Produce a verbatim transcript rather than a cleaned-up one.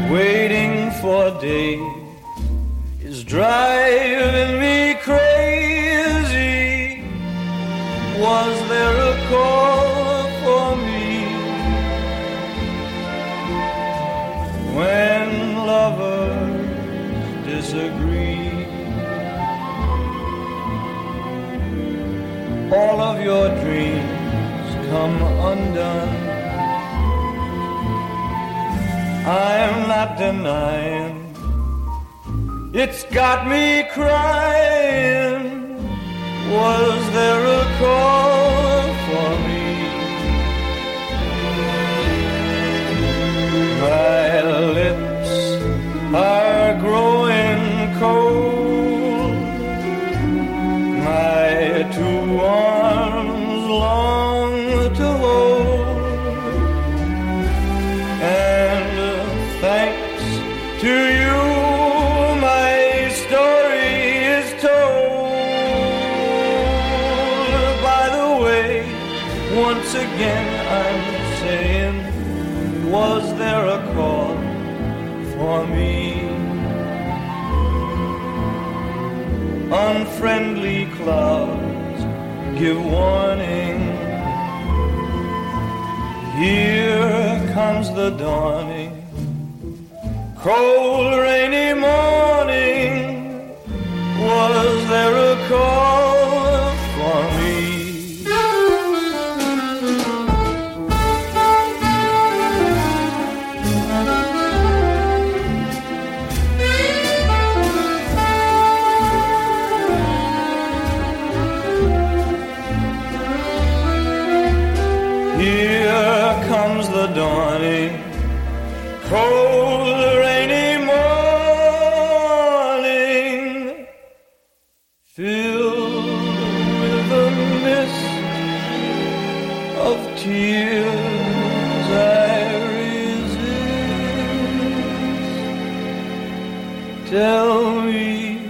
waiting for day is driving me crazy. Was there a call for me when lovers disagree? All of your dreams come undone. I'm not denying it's got me crying. Was there a call for me? My lips are growing cold. My two arms long to hold. And thanks to you, my story is told. By the way, once again I'm saying, was there a call for me? Unfriendly clouds give warning. Here comes the dawning. Cold, rainy morning. Was there a call for me? Here comes the dawning. Cold, rainy morning, filled with the mist of tears I resist. Tell me